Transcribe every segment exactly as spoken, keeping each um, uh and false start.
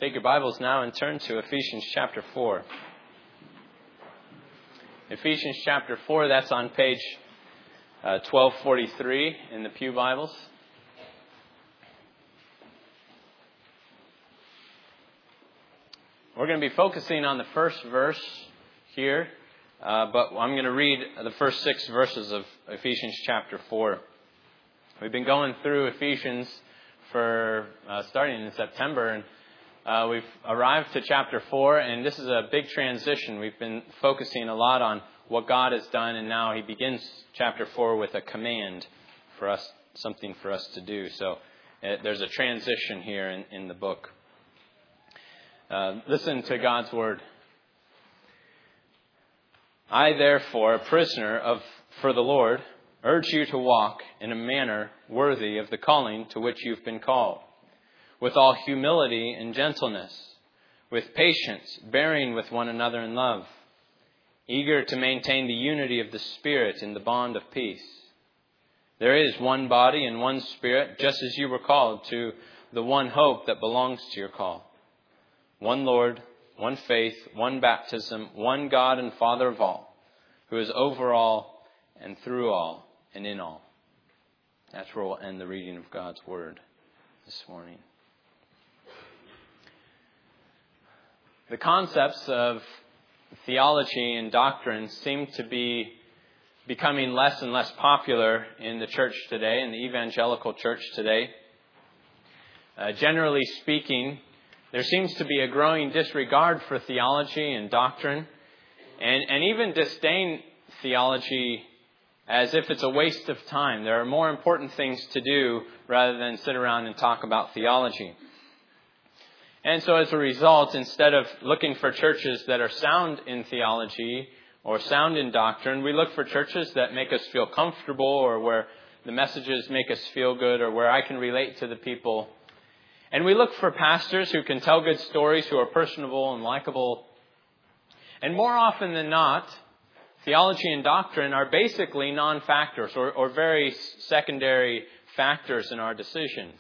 Take your Bibles now and turn to Ephesians chapter four. Ephesians chapter four, that's on page uh, twelve forty-three in the Pew Bibles. We're going to be focusing on the first verse here, uh, but I'm going to read the first six verses of Ephesians chapter four. We've been going through Ephesians for uh, starting in September, and Uh, we've arrived to chapter four, and this is a big transition. We've been focusing a lot on what God has done, and now he begins chapter four with a command for us, something for us to do. So uh, there's a transition here in, in the book. Uh, listen to God's word. I, therefore, a prisoner of for the Lord, urge you to walk in a manner worthy of the calling to which you've been called, with all humility and gentleness, with patience, bearing with one another in love, eager to maintain the unity of the Spirit in the bond of peace. There is one body and one Spirit, just as you were called to the one hope that belongs to your call. One Lord, one faith, one baptism, one God and Father of all, who is over all and through all and in all. That's where we'll end the reading of God's word this morning. The concepts of theology and doctrine seem to be becoming less and less popular in the church today, in the evangelical church today. Uh, generally speaking, there seems to be a growing disregard for theology and doctrine, and, and even disdain theology as if it's a waste of time. There are more important things to do rather than sit around and talk about theology. And so as a result, instead of looking for churches that are sound in theology or sound in doctrine, we look for churches that make us feel comfortable, or where the messages make us feel good, or where I can relate to the people. And we look for pastors who can tell good stories, who are personable and likable. And more often than not, theology and doctrine are basically non-factors or, or very secondary factors in our decisions.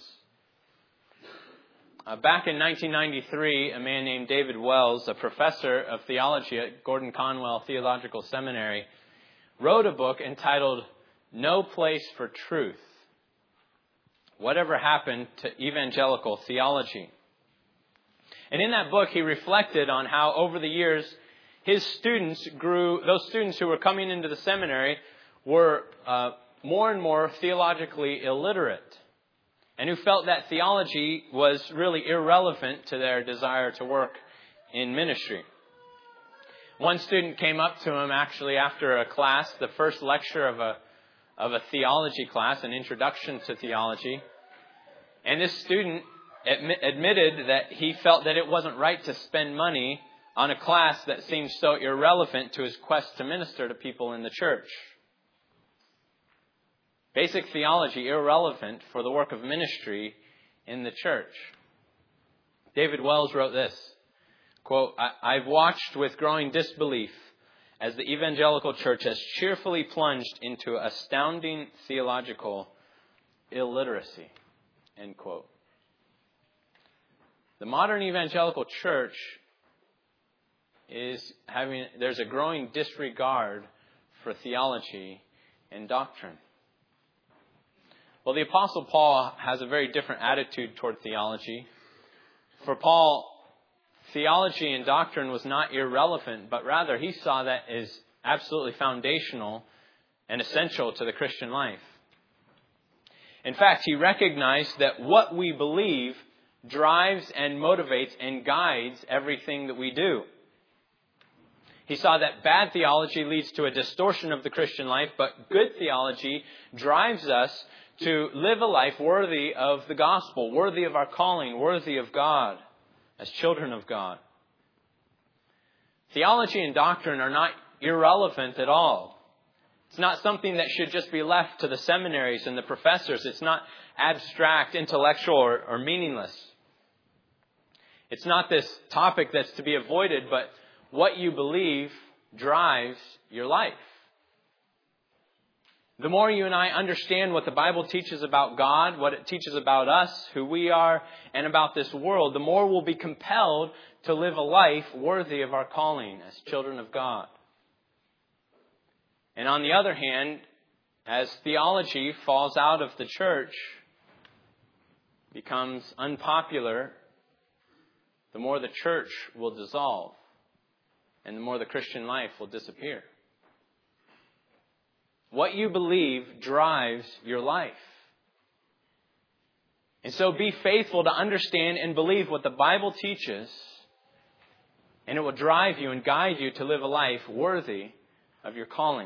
Uh, back in nineteen ninety-three, a man named David Wells, a professor of theology at Gordon Conwell Theological Seminary, wrote a book entitled No Place for Truth: Whatever Happened to Evangelical Theology. And in that book, he reflected on how over the years, his students grew, those students who were coming into the seminary were uh, more and more theologically illiterate, and who felt that theology was really irrelevant to their desire to work in ministry. One student came up to him actually after a class, the first lecture of a of a theology class, an introduction to theology. And this student admi- admitted that he felt that it wasn't right to spend money on a class that seemed so irrelevant to his quest to minister to people in the church. Basic theology irrelevant for the work of ministry in the church. David Wells wrote this, quote, I- I've watched with growing disbelief as the evangelical church has cheerfully plunged into astounding theological illiteracy, end quote. The modern evangelical church is having, there's a growing disregard for theology and doctrine. Well, the Apostle Paul has a very different attitude toward theology. For Paul, theology and doctrine was not irrelevant, but rather he saw that as absolutely foundational and essential to the Christian life. In fact, he recognized that what we believe drives and motivates and guides everything that we do. He saw that bad theology leads to a distortion of the Christian life, but good theology drives us to live a life worthy of the gospel, worthy of our calling, worthy of God, as children of God. Theology and doctrine are not irrelevant at all. It's not something that should just be left to the seminaries and the professors. It's not abstract, intellectual, or, or meaningless. It's not this topic that's to be avoided, but what you believe drives your life. The more you and I understand what the Bible teaches about God, what it teaches about us, who we are, and about this world, the more we'll be compelled to live a life worthy of our calling as children of God. And on the other hand, as theology falls out of the church, becomes unpopular, the more the church will dissolve, and the more the Christian life will disappear. What you believe drives your life. And so be faithful to understand and believe what the Bible teaches, and it will drive you and guide you to live a life worthy of your calling.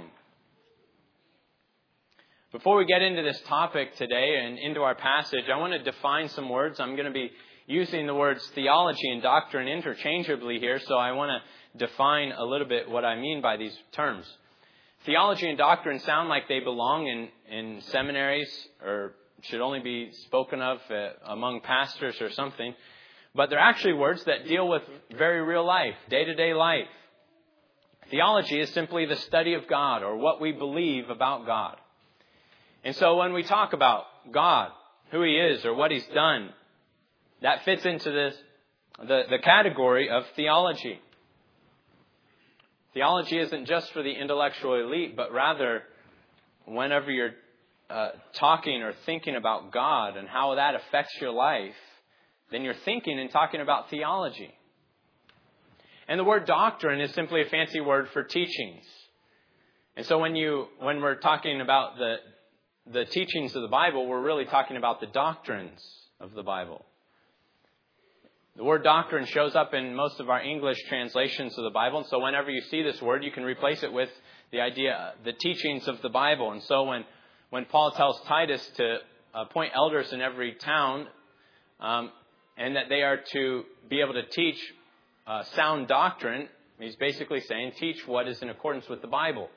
Before we get into this topic today and into our passage, I want to define some words. I'm going to be using the words theology and doctrine interchangeably here, so I want to define a little bit what I mean by these terms. Theology and doctrine sound like they belong in, in seminaries or should only be spoken of uh, among pastors or something. But they're actually words that deal with very real life, day-to-day life. Theology is simply the study of God or what we believe about God. And so when we talk about God, who He is or what He's done, that fits into this the, the category of theology. Theology isn't just for the intellectual elite, but rather whenever you're uh, talking or thinking about God and how that affects your life, then you're thinking and talking about theology. And the word doctrine is simply a fancy word for teachings. And so when you when we're talking about the the teachings of the Bible, we're really talking about the doctrines of the Bible. The word doctrine shows up in most of our English translations of the Bible. And so whenever you see this word, you can replace it with the idea, the teachings of the Bible. And so when, when Paul tells Titus to appoint elders in every town, um, and that they are to be able to teach uh, sound doctrine, he's basically saying, teach what is in accordance with the Bible.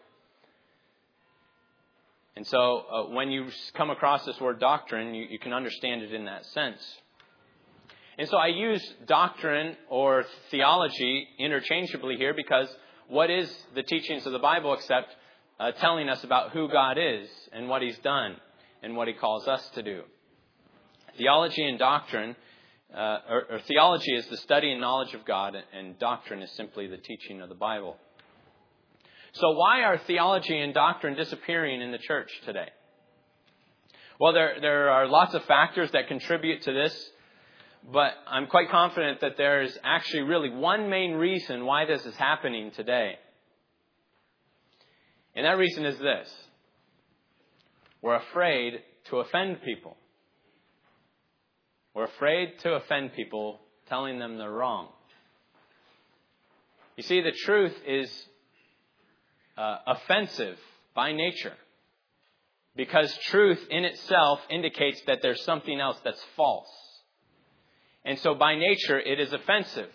And so uh, when you come across this word doctrine, you, you can understand it in that sense. And so I use doctrine or theology interchangeably here because what is the teachings of the Bible except uh, telling us about who God is and what He's done and what He calls us to do. Theology and doctrine, uh, or, or theology is the study and knowledge of God, and doctrine is simply the teaching of the Bible. So why are theology and doctrine disappearing in the church today? Well, there, there are lots of factors that contribute to this. But I'm quite confident that there is actually really one main reason why this is happening today. And that reason is this. We're afraid to offend people. We're afraid to offend people, telling them they're wrong. You see, the truth is uh, offensive by nature. Because truth in itself indicates that there's something else that's false. And so by nature, it is offensive.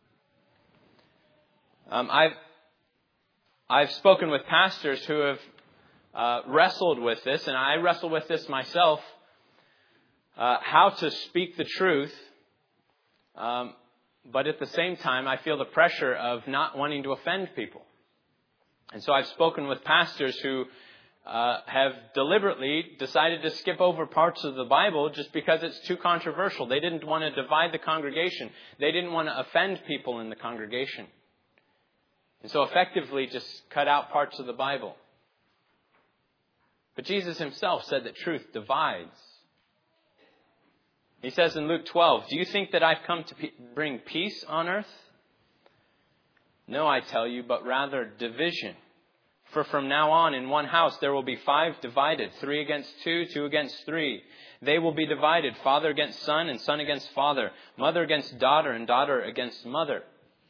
Um, I've I've spoken with pastors who have uh, wrestled with this, and I wrestle with this myself, uh, how to speak the truth. Um, but at the same time, I feel the pressure of not wanting to offend people. And so I've spoken with pastors who Uh, have deliberately decided to skip over parts of the Bible just because it's too controversial. They didn't want to divide the congregation. They didn't want to offend people in the congregation. And so effectively just cut out parts of the Bible. But Jesus Himself said that truth divides. He says in Luke twelve, "Do you think that I've come to pe- bring peace on earth? No, I tell you, but rather division. For from now on in one house there will be five divided, three against two, two against three. They will be divided, father against son and son against father, mother against daughter and daughter against mother."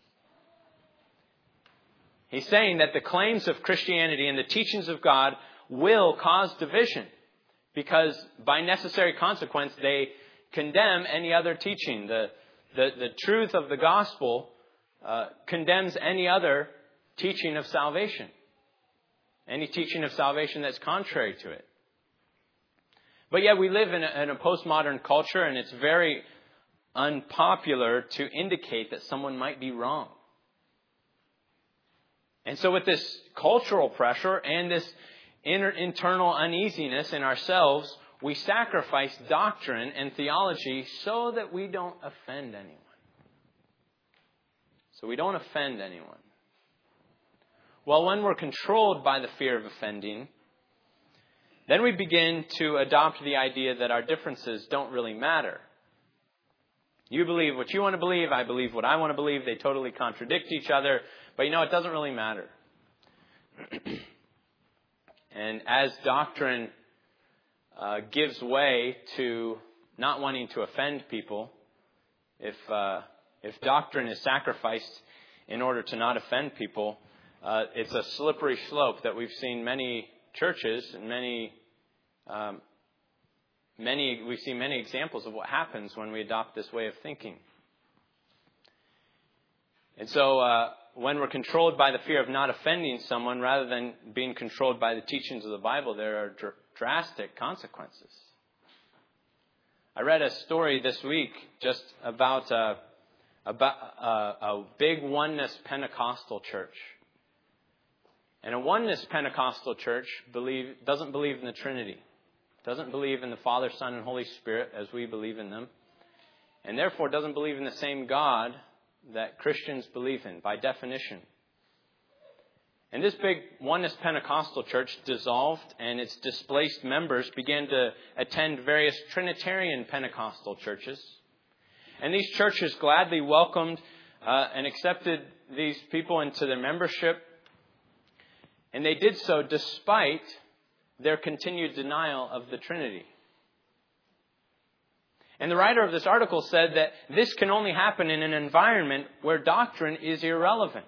He's saying that the claims of Christianity and the teachings of God will cause division because by necessary consequence they condemn any other teaching. The, the, the truth of the gospel uh, condemns any other teaching of salvation. Any teaching of salvation that's contrary to it. But yet we live in a, in a postmodern culture, and it's very unpopular to indicate that someone might be wrong. And so with this cultural pressure and this inner, internal uneasiness in ourselves, we sacrifice doctrine and theology so that we don't offend anyone. So we don't offend anyone. Well, when we're controlled by the fear of offending, then we begin to adopt the idea that our differences don't really matter. You believe what you want to believe, I believe what I want to believe. They totally contradict each other. But you know, it doesn't really matter. And as doctrine uh, gives way to not wanting to offend people, if uh, if doctrine is sacrificed in order to not offend people, uh, it's a slippery slope that we've seen many churches and many um, many we've seen many examples of what happens when we adopt this way of thinking. And so, uh, when we're controlled by the fear of not offending someone rather than being controlled by the teachings of the Bible, there are dr- drastic consequences. I read a story this week just about a, about a, a big oneness Pentecostal church. And a oneness Pentecostal church believe, doesn't believe in the Trinity. Doesn't believe in the Father, Son, and Holy Spirit as we believe in them. And therefore doesn't believe in the same God that Christians believe in, by definition. And this big oneness Pentecostal church dissolved, and its displaced members began to attend various Trinitarian Pentecostal churches. And these churches gladly welcomed uh, and accepted these people into their membership. And they did so despite their continued denial of the Trinity. And the writer of this article said that this can only happen in an environment where doctrine is irrelevant.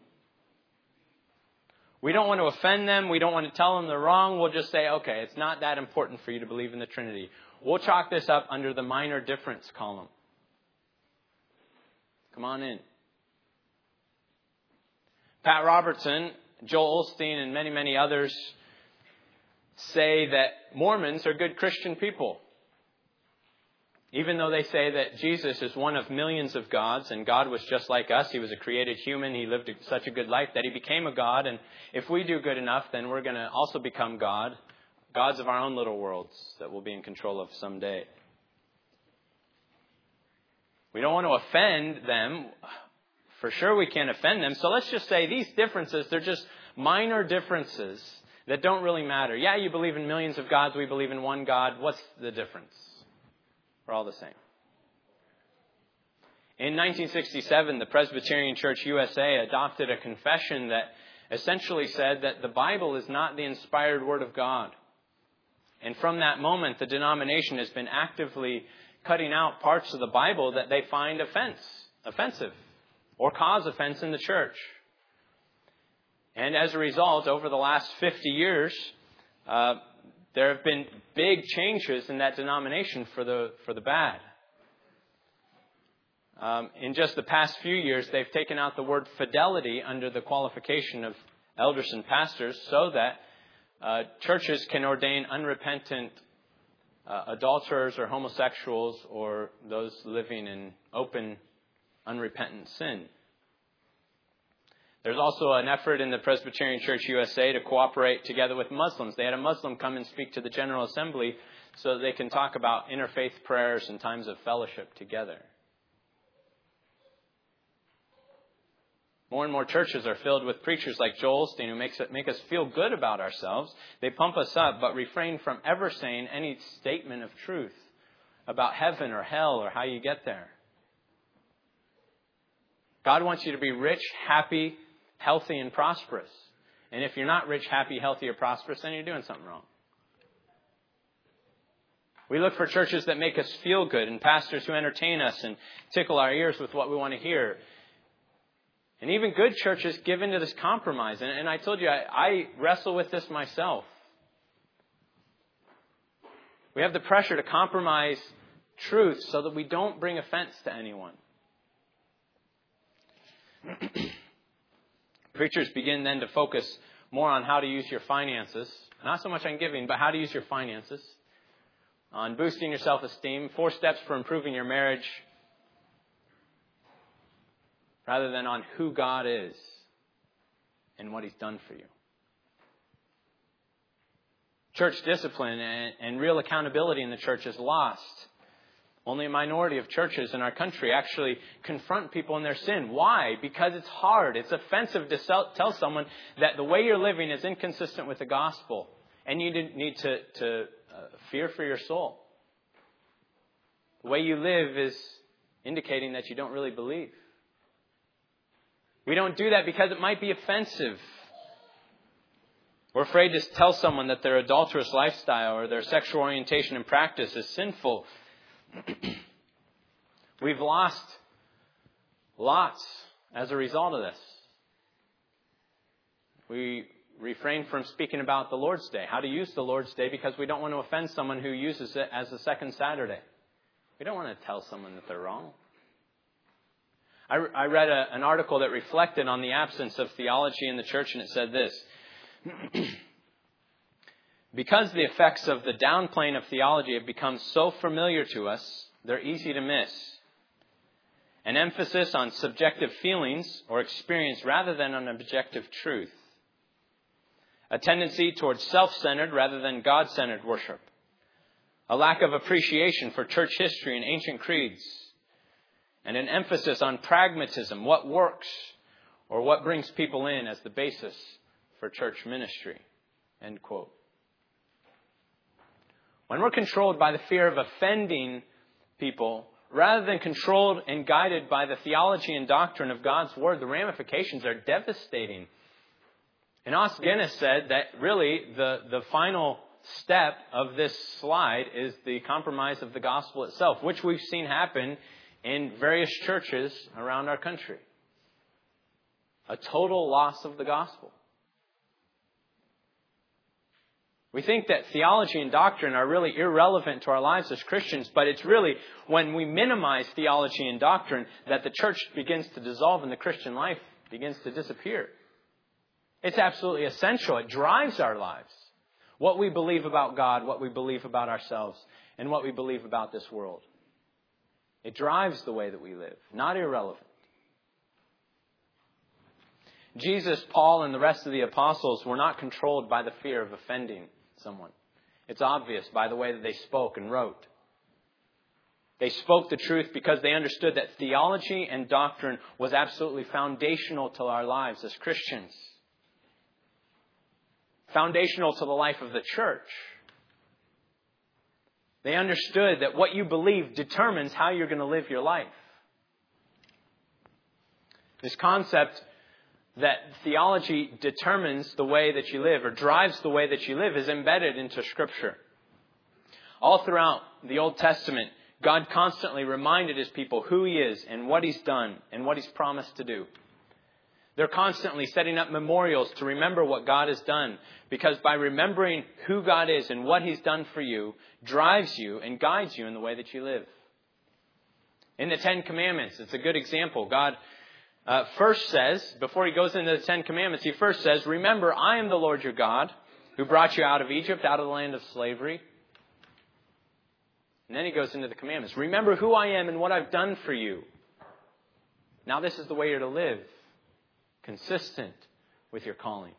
We don't want to offend them. We don't want to tell them they're wrong. We'll just say, okay, it's not that important for you to believe in the Trinity. We'll chalk this up under the minor difference column. Come on in. Pat Robertson, Joel Osteen, and many, many others say that Mormons are good Christian people. Even though they say that Jesus is one of millions of gods and God was just like us, He was a created human, He lived such a good life that He became a God, and if we do good enough, then we're going to also become God, gods of our own little worlds that we'll be in control of someday. We don't want to offend them. For sure we can't offend them. So let's just say these differences, they're just minor differences that don't really matter. Yeah, you believe in millions of gods, we believe in one God. What's the difference? We're all the same. In nineteen sixty-seven, the Presbyterian Church U S A adopted a confession that essentially said that the Bible is not the inspired Word of God. And from that moment, the denomination has been actively cutting out parts of the Bible that they find offense, offensive or cause offense in the church. And as a result, over the last fifty years, uh, there have been big changes in that denomination for the for the bad. Um, in just the past few years, they've taken out the word fidelity under the qualification of elders and pastors so that uh, churches can ordain unrepentant uh, adulterers or homosexuals or those living in open, unrepentant sin. There's also an effort in the Presbyterian Church U S A to cooperate together with Muslims. They had a Muslim come and speak to the General Assembly so that they can talk about interfaith prayers and times of fellowship together. More and more churches are filled with preachers like Joel Osteen who makes it, make us feel good about ourselves. They pump us up, but refrain from ever saying any statement of truth about heaven or hell or how you get there. God wants you to be rich, happy, healthy, and prosperous. And if you're not rich, happy, healthy, or prosperous, then you're doing something wrong. We look for churches that make us feel good and pastors who entertain us and tickle our ears with what we want to hear. And even good churches give into this compromise. And, and I told you, I, I wrestle with this myself. We have the pressure to compromise truth so that we don't bring offense to anyone. Preachers begin then to focus more on how to use your finances. Not so much on giving, but how to use your finances. On boosting your self-esteem. Four steps for improving your marriage. Rather than on who God is and what He's done for you. church discipline and, and real accountability in the church is lost. Only a minority of churches in our country actually confront people in their sin. Why? Because it's hard. It's offensive to sell, tell someone that the way you're living is inconsistent with the gospel. And you need to, to uh, fear for your soul. The way you live is indicating that you don't really believe. We don't do that because it might be offensive. We're afraid to tell someone that their adulterous lifestyle or their sexual orientation and practice is sinful. We've lost lots as a result of this. We refrain from speaking about the Lord's Day, how to use the Lord's Day, because we don't want to offend someone who uses it as a second Saturday. We don't want to tell someone that they're wrong. I, I read a, an article that reflected on the absence of theology in the church, and it said this. Because the effects of the downplaying of theology have become so familiar to us, they're easy to miss. An emphasis on subjective feelings or experience rather than on objective truth. A tendency towards self-centered rather than God-centered worship. A lack of appreciation for church history and ancient creeds. And an emphasis on pragmatism, what works or what brings people in as the basis for church ministry. End quote. When we're controlled by the fear of offending people, rather than controlled and guided by the theology and doctrine of God's Word, the ramifications are devastating. And Os Guinness said that really the, the final step of this slide is the compromise of the gospel itself, which we've seen happen in various churches around our country. A total loss of the gospel. We think that theology and doctrine are really irrelevant to our lives as Christians, but it's really when we minimize theology and doctrine that the church begins to dissolve and the Christian life begins to disappear. It's absolutely essential. It drives our lives. What we believe about God, what we believe about ourselves, and what we believe about this world. It drives the way that we live, not irrelevant. Jesus, Paul, and the rest of the apostles were not controlled by the fear of offending someone. It's obvious by the way that they spoke and wrote. They spoke the truth because they understood that theology and doctrine was absolutely foundational to our lives as Christians. Foundational to the life of the church. They understood that what you believe determines how you're going to live your life. This concept that theology determines the way that you live or drives the way that you live is embedded into Scripture. All throughout the Old Testament, God constantly reminded His people who He is and what He's done and what He's promised to do. They're constantly setting up memorials to remember what God has done, because by remembering who God is and what He's done for you, drives you and guides you in the way that you live. In the Ten Commandments, it's a good example. God Uh, first says, before He goes into the Ten Commandments, He first says, remember, I am the Lord your God, who brought you out of Egypt, out of the land of slavery. And then He goes into the commandments. Remember who I am and what I've done for you. Now this is the way you're to live, consistent with your calling.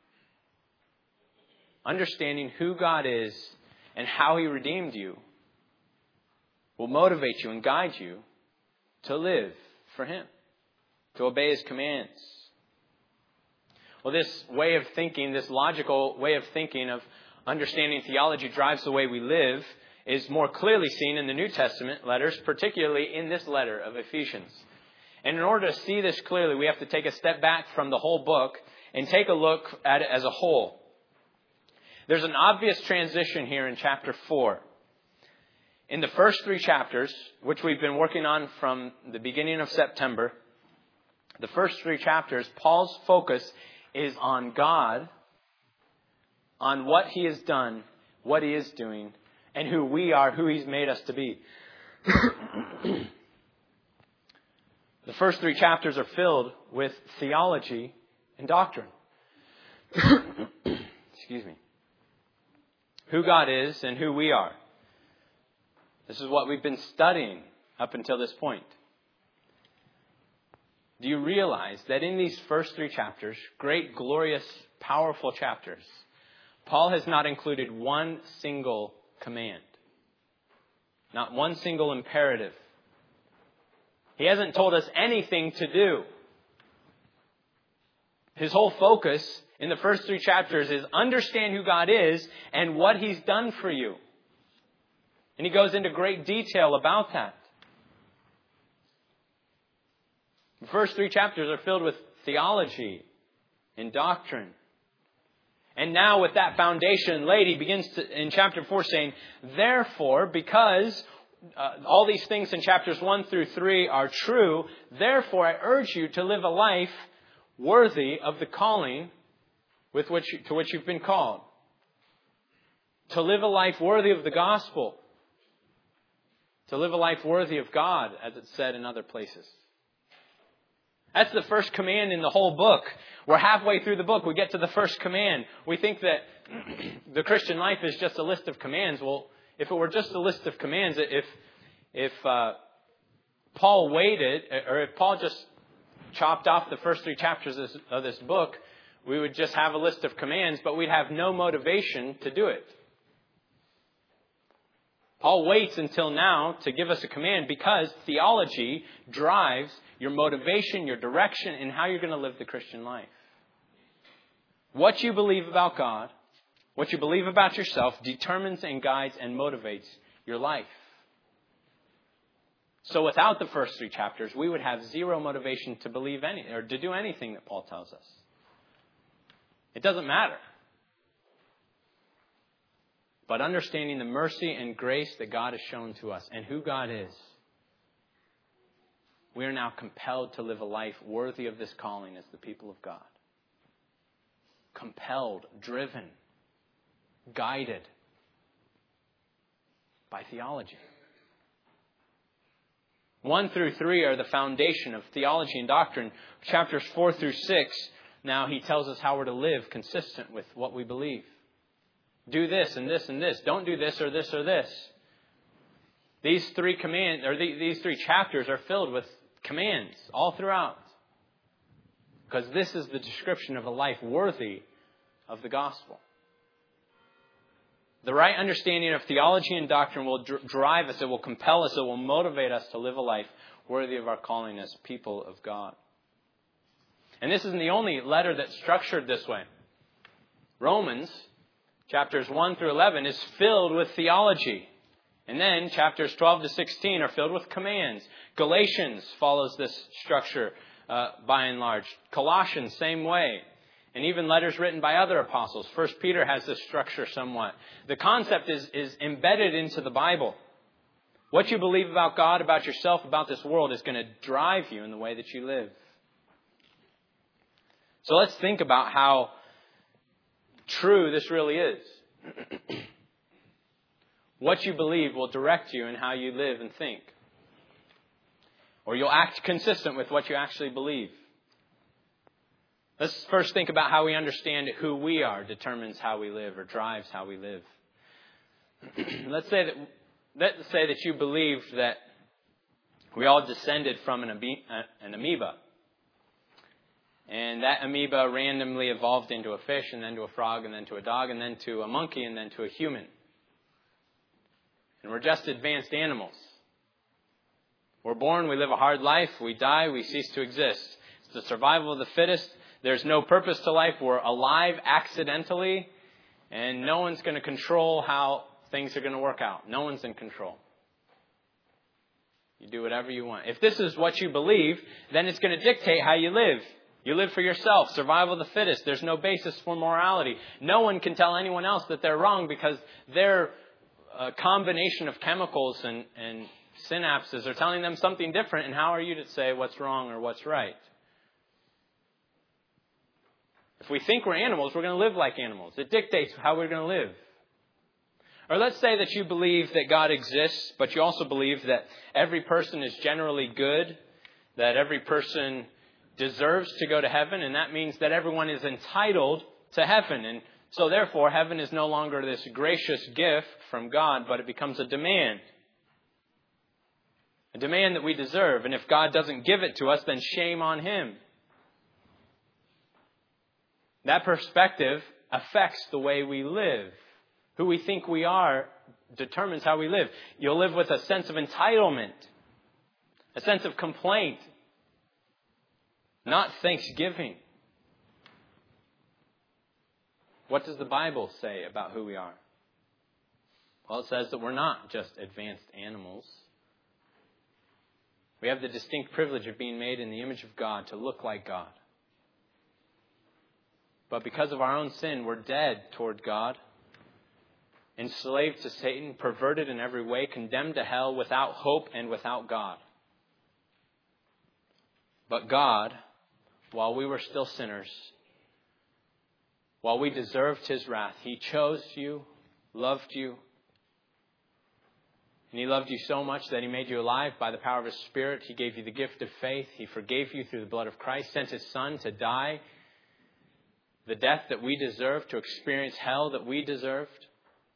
Understanding who God is and how He redeemed you will motivate you and guide you to live for Him. To obey His commands. Well, this way of thinking, this logical way of thinking of understanding theology drives the way we live is more clearly seen in the New Testament letters, particularly in this letter of Ephesians. And in order to see this clearly, we have to take a step back from the whole book and take a look at it as a whole. There's an obvious transition here in chapter four. In the first three chapters, which we've been working on from the beginning of September, the first three chapters, Paul's focus is on God, on what He has done, what He is doing, and who we are, who He's made us to be. The first three chapters are filled with theology and doctrine. Excuse me. Who God is and who we are. This is what we've been studying up until this point. Do you realize that in these first three chapters, great, glorious, powerful chapters, Paul has not included one single command. Not one single imperative. He hasn't told us anything to do. His whole focus in the first three chapters is understand who God is and what He's done for you. And he goes into great detail about that. The first three chapters are filled with theology and doctrine. And now with that foundation laid, he begins to, in chapter four saying, therefore, because uh, all these things in chapters one through three are true, therefore I urge you to live a life worthy of the calling with which you, to which you've been called. To live a life worthy of the gospel. To live a life worthy of God, as it's said in other places. That's the first command in the whole book. We're halfway through the book. We get to the first command. We think that the Christian life is just a list of commands. Well, if it were just a list of commands, if if uh, Paul waited, or if Paul just chopped off the first three chapters of this, of this book, we would just have a list of commands, but we'd have no motivation to do it. Paul waits until now to give us a command because theology drives your motivation, your direction, and how you're going to live the Christian life. What you believe about God, what you believe about yourself, determines and guides and motivates your life. So without the first three chapters, we would have zero motivation to believe any or to do anything that Paul tells us. It doesn't matter. But understanding the mercy and grace that God has shown to us and who God is, we are now compelled to live a life worthy of this calling as the people of God. Compelled, driven, guided by theology. One through three are the foundation of theology and doctrine. Chapters four through six, now he tells us how we're to live consistent with what we believe. Do this and this and this. Don't do this or this or this. These three command or the, these three chapters are filled with commands all throughout. Because this is the description of a life worthy of the gospel. The right understanding of theology and doctrine will dr- drive us, it will compel us, it will motivate us to live a life worthy of our calling as people of God. And this isn't the only letter that's structured this way. Romans chapters one through eleven is filled with theology. And then chapters twelve to sixteen are filled with commands. Galatians follows this structure uh, by and large. Colossians, same way. And even letters written by other apostles. First Peter has this structure somewhat. The concept is, is embedded into the Bible. What you believe about God, about yourself, about this world is going to drive you in the way that you live. So let's think about how true this really is. What you believe will direct you in how you live and think. Or you'll act consistent with what you actually believe. Let's first think about how we understand who we are determines how we live or drives how we live. Let's say that let's say that you believe that we all descended from an, amoeba, an amoeba. And that amoeba randomly evolved into a fish, and then to a frog, and then to a dog, and then to a monkey, and then to a human. And we're just advanced animals. We're born, we live a hard life, we die, we cease to exist. It's the survival of the fittest. There's no purpose to life. We're alive accidentally, and no one's going to control how things are going to work out. No one's in control. You do whatever you want. If this is what you believe, then it's going to dictate how you live. You live for yourself. Survival of the fittest. There's no basis for morality. No one can tell anyone else that they're wrong because their uh, combination of chemicals and, and synapses are telling them something different. And how are you to say what's wrong or what's right? If we think we're animals, we're going to live like animals. It dictates how we're going to live. Or let's say that you believe that God exists, but you also believe that every person is generally good, that every person deserves to go to heaven, and that means that everyone is entitled to heaven. And so therefore, heaven is no longer this gracious gift from God, but it becomes a demand. A demand that we deserve. And if God doesn't give it to us, then shame on Him. That perspective affects the way we live. Who we think we are determines how we live. You'll live with a sense of entitlement, a sense of complaint, not thanksgiving. What does the Bible say about who we are? Well, it says that we're not just advanced animals. We have the distinct privilege of being made in the image of God, to look like God. But because of our own sin, we're dead toward God, enslaved to Satan, perverted in every way, condemned to hell, without hope and without God. But God, while we were still sinners, while we deserved His wrath, He chose you, loved you, and He loved you so much that He made you alive by the power of His Spirit. He gave you the gift of faith. He forgave you through the blood of Christ, sent His Son to die the death that we deserved, to experience hell that we deserved.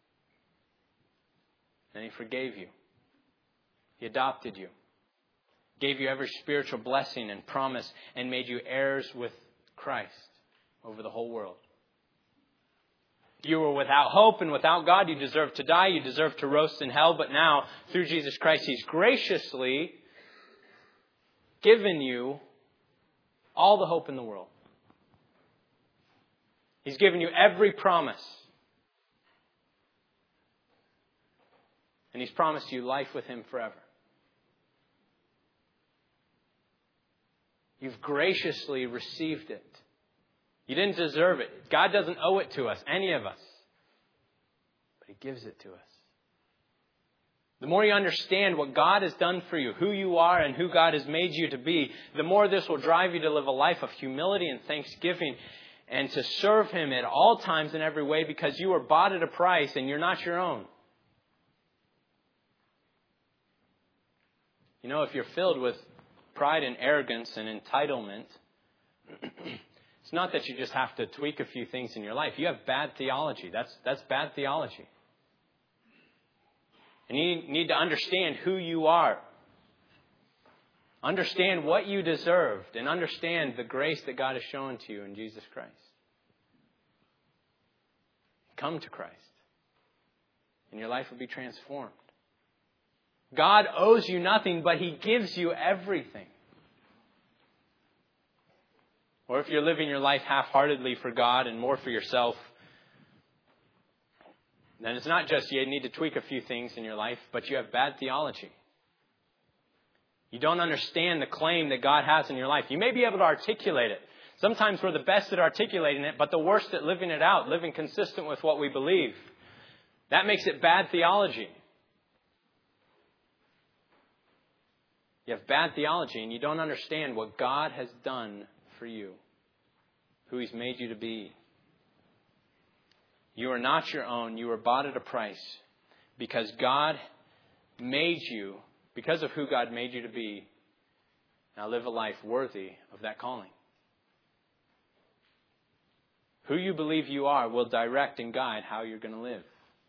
And He forgave you. He adopted you, gave you every spiritual blessing and promise, and made you heirs with Christ over the whole world. You were without hope and without God. You deserved to die. You deserved to roast in hell. But now, through Jesus Christ, He's graciously given you all the hope in the world. He's given you every promise. And He's promised you life with Him forever. You've graciously received it. You didn't deserve it. God doesn't owe it to us, any of us. But He gives it to us. The more you understand what God has done for you, who you are and who God has made you to be, the more this will drive you to live a life of humility and thanksgiving, and to serve Him at all times in every way, because you were bought at a price and you're not your own. You know, if you're filled with pride and arrogance and entitlement, it's not that you just have to tweak a few things in your life. You have bad theology. That's, that's bad theology. And you need to understand who you are. Understand what you deserved, and understand the grace that God has shown to you in Jesus Christ. Come to Christ, and your life will be transformed. God owes you nothing, but He gives you everything. Or if you're living your life half-heartedly for God and more for yourself, then it's not just you need to tweak a few things in your life, but you have bad theology. You don't understand the claim that God has in your life. You may be able to articulate it. Sometimes we're the best at articulating it, but the worst at living it out, living consistent with what we believe. That makes it bad theology. You have bad theology and you don't understand what God has done for you, who He's made you to be. You are not your own. You were bought at a price because God made you, because of who God made you to be. Now live a life worthy of that calling. Who you believe you are will direct and guide how you're going to live.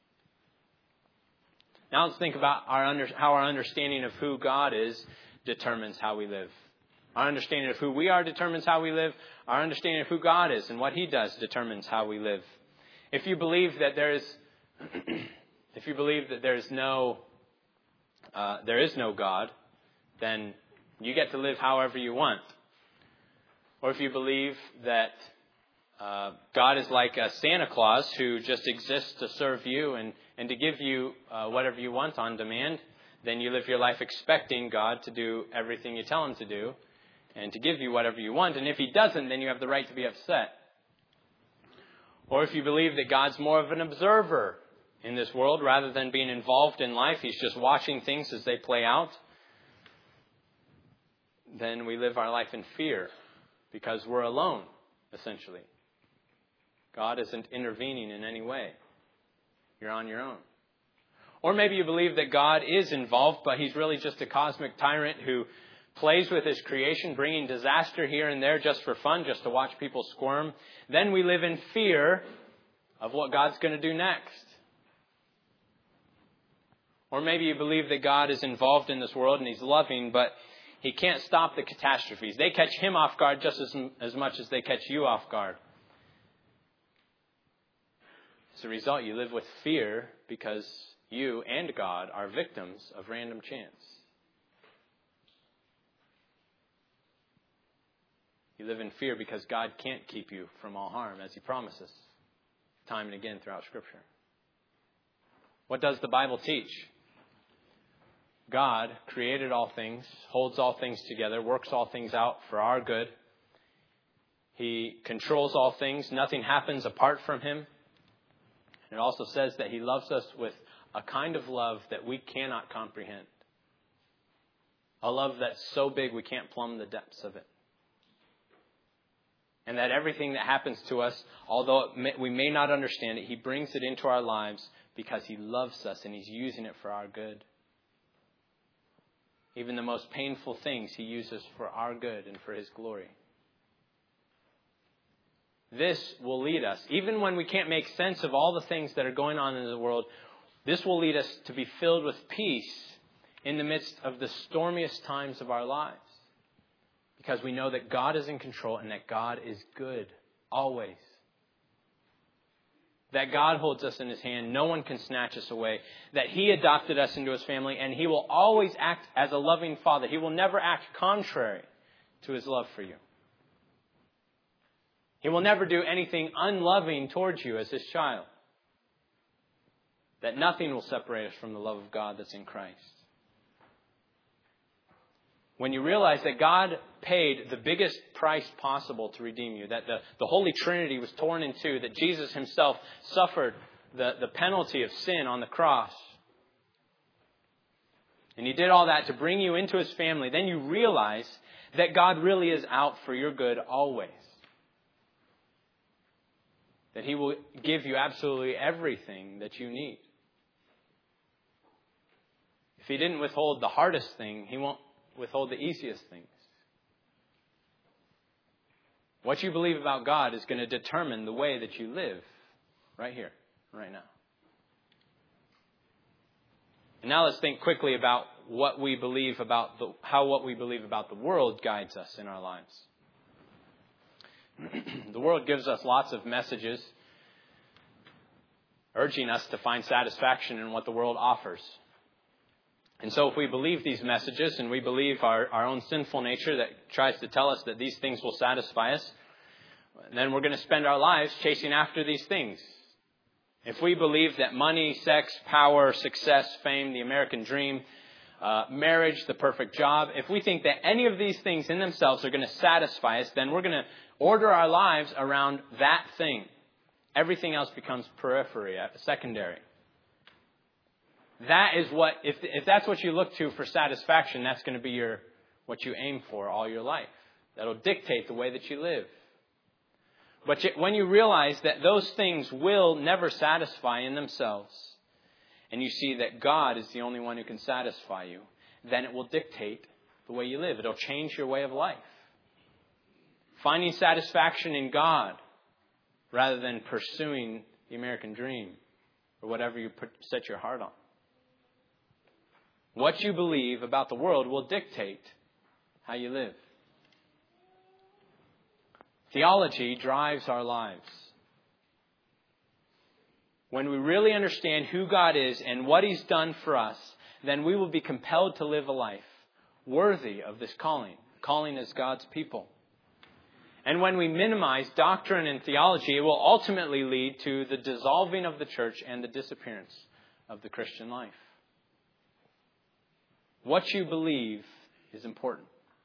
Now let's think about our under, how our understanding of who God is determines how we live. Our understanding of who we are determines how we live. Our understanding of who God is and what He does determines how we live. If you believe that there is, if you believe that there is no, uh, there is no God, then you get to live however you want. Or if you believe that uh, God is like a Santa Claus who just exists to serve you and, and to give you uh, whatever you want on demand, then you live your life expecting God to do everything you tell Him to do and to give you whatever you want. And if He doesn't, then you have the right to be upset. Or if you believe that God's more of an observer in this world rather than being involved in life, He's just watching things as they play out, then we live our life in fear because we're alone, essentially. God isn't intervening in any way. You're on your own. Or maybe you believe that God is involved, but He's really just a cosmic tyrant who plays with His creation, bringing disaster here and there just for fun, just to watch people squirm. Then we live in fear of what God's going to do next. Or maybe you believe that God is involved in this world and He's loving, but He can't stop the catastrophes. They catch Him off guard just as, as much as they catch you off guard. As a result, you live with fear because you and God are victims of random chance. You live in fear because God can't keep you from all harm, as He promises time and again throughout Scripture. What does the Bible teach? God created all things, holds all things together, works all things out for our good. He controls all things. Nothing happens apart from Him. It also says that He loves us with a kind of love that we cannot comprehend. A love that's so big we can't plumb the depths of it. And that everything that happens to us, although it may, we may not understand it, He brings it into our lives because He loves us and He's using it for our good. Even the most painful things He uses for our good and for His glory. This will lead us, even when we can't make sense of all the things that are going on in the world, this will lead us to be filled with peace in the midst of the stormiest times of our lives. Because we know that God is in control and that God is good, always. That God holds us in His hand. No one can snatch us away. That He adopted us into His family and He will always act as a loving Father. He will never act contrary to His love for you. He will never do anything unloving towards you as His child. That nothing will separate us from the love of God that's in Christ. When you realize that God paid the biggest price possible to redeem you, that the, the Holy Trinity was torn in two, that Jesus Himself suffered the, the penalty of sin on the cross, and He did all that to bring you into His family, then you realize that God really is out for your good always. That He will give you absolutely everything that you need. If He didn't withhold the hardest thing, He won't withhold the easiest things. What you believe about God is going to determine the way that you live right here, right now. And now let's think quickly about what we believe about the, how what we believe about the world guides us in our lives. The world gives us lots of messages urging us to find satisfaction in what the world offers. And so if we believe these messages and we believe our, our own sinful nature that tries to tell us that these things will satisfy us, then we're going to spend our lives chasing after these things. If we believe that money, sex, power, success, fame, the American dream, uh, marriage, the perfect job, if we think that any of these things in themselves are going to satisfy us, then we're going to order our lives around that thing. Everything else becomes periphery, secondary. That is what, if if that's what you look to for satisfaction, that's going to be your what you aim for all your life. That'll dictate the way that you live. But when you realize that those things will never satisfy in themselves, and you see that God is the only one who can satisfy you, then it will dictate the way you live. It'll change your way of life. Finding satisfaction in God rather than pursuing the American dream or whatever you put, set your heart on. What you believe about the world will dictate how you live. Theology drives our lives. When we really understand who God is and what He's done for us, then we will be compelled to live a life worthy of this calling, calling as God's people. And when we minimize doctrine and theology, it will ultimately lead to the dissolving of the church and the disappearance of the Christian life. What you believe is important.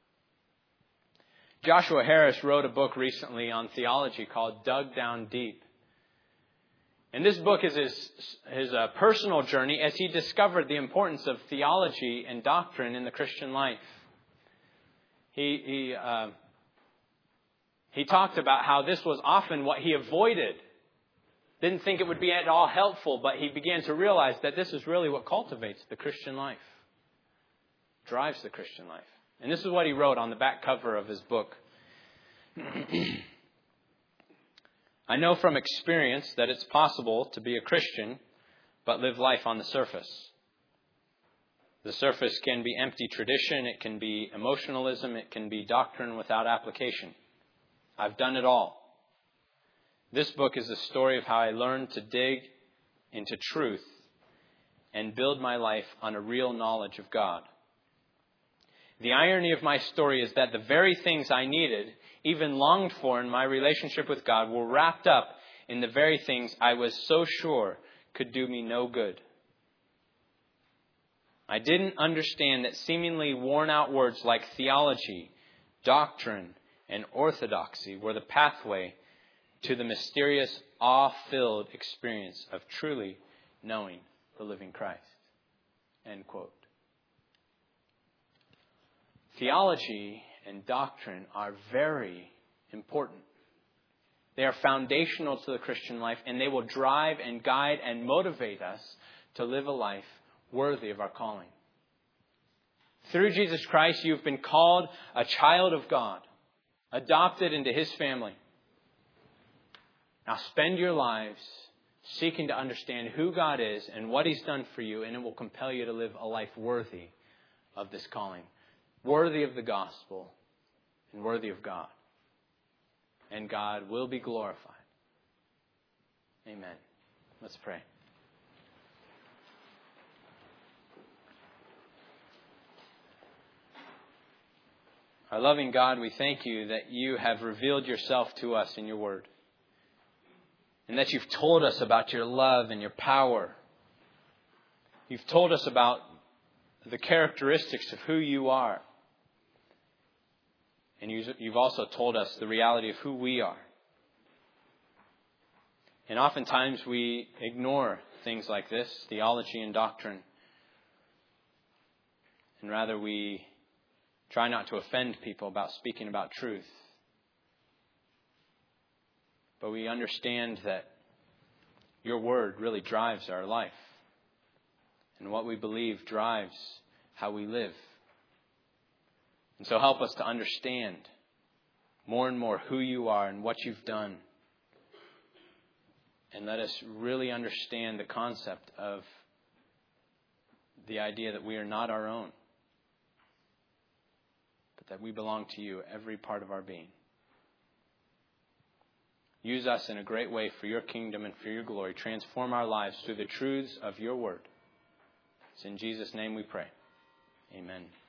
Joshua Harris wrote a book recently on theology called Dug Down Deep. And this book is his, his uh, personal journey as he discovered the importance of theology and doctrine in the Christian life. He, he, uh, he talked about how this was often what he avoided. Didn't think it would be at all helpful, but he began to realize that this is really what cultivates the Christian life. Drives the Christian life. And this is what he wrote on the back cover of his book. I know from experience that it's possible to be a Christian, but live life on the surface. The surface can be empty tradition, it can be emotionalism, it can be doctrine without application. I've done it all. This book is a story of how I learned to dig into truth and build my life on a real knowledge of God. The irony of my story is that the very things I needed, even longed for in my relationship with God, were wrapped up in the very things I was so sure could do me no good. I didn't understand that seemingly worn out words like theology, doctrine, and orthodoxy were the pathway to the mysterious, awe-filled experience of truly knowing the living Christ. End quote. Theology and doctrine are very important. They are foundational to the Christian life, and they will drive and guide and motivate us to live a life worthy of our calling. Through Jesus Christ, you've been called a child of God, adopted into His family. Now spend your lives seeking to understand who God is and what He's done for you, and it will compel you to live a life worthy of this calling, worthy of the gospel, and worthy of God. And God will be glorified. Amen. Let's pray. Our loving God, we thank you that you have revealed yourself to us in your word. And that you've told us about your love and your power. You've told us about the characteristics of who you are. And you've also told us the reality of who we are. And oftentimes we ignore things like this, theology and doctrine. And rather we try not to offend people about speaking about truth. But we understand that your word really drives our life. And what we believe drives how we live. And so help us to understand more and more who you are and what you've done. And let us really understand the concept of the idea that we are not our own, but that we belong to you, every part of our being. Use us in a great way for your kingdom and for your glory. Transform our lives through the truths of your word. It's in Jesus' name we pray. Amen.